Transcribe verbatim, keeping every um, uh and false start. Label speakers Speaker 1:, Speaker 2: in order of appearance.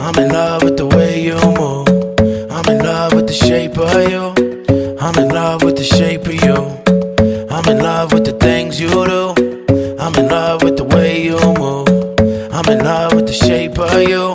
Speaker 1: I'm in love with the way you move. I'm in love with the shape of you. I'm in love with the shape of you. I'm in love with the things you do. I'm in love with the way you move. I'm in love with the shape of you.